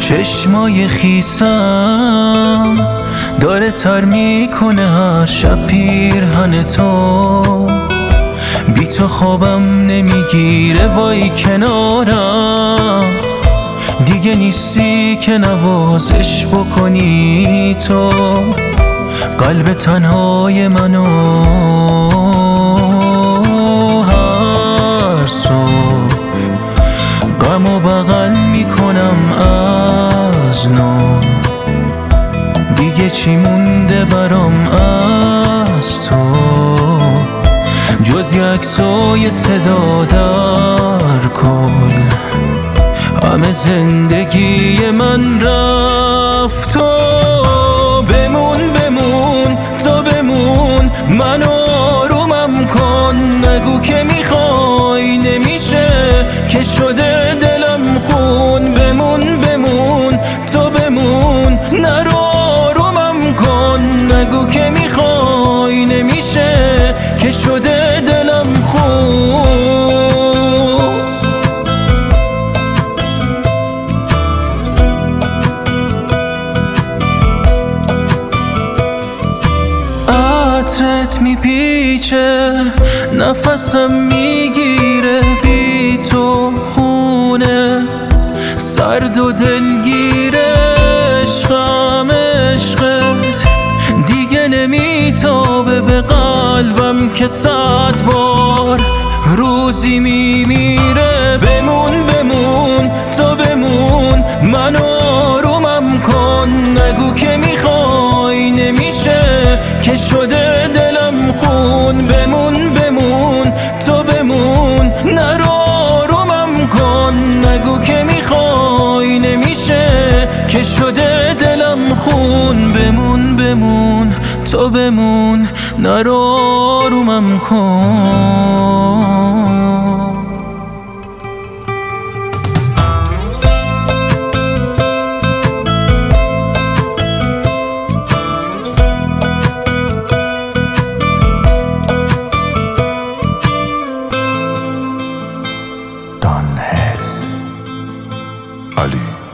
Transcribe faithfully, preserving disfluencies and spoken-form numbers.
چشمای خیسم داره تر میکنه هر شب پیرهن تو، بی تو خوابم نمیگیره وای کنارم، دیگه نیستی که نوازش بکنی تو، قلب تنهای منو هر صبح غم و بغل میکنم از نو، دیگه چی مونده برام از تو جز یک سوی صدا در کل، همه زندگی من رفت تو بمون بمون تو بمون، من آرومم کن، نگو که میخوای نمیشه که شده دلم خون، بمون بمون تو بمون، نرو آرومم کن، نگو که میخوای نمیشه که شده دلم خون. عطرت میپیچه نفسم میگیره، بی تو خونه سرد و دلگیره، عشقم عشقت دیگه نمیتابه به قلبم که صد بار روزی میمیره، بمون بمون تو بمون، من آرومم کن، نگو که میخوای نمیشه که شده دلم خون، بمون بمون تو بمون، نرو آرومم کن، نگو که میخوای نمیشه که شده دلم خون، بمون بمون تو بمون، نرو آرومم کن. Ali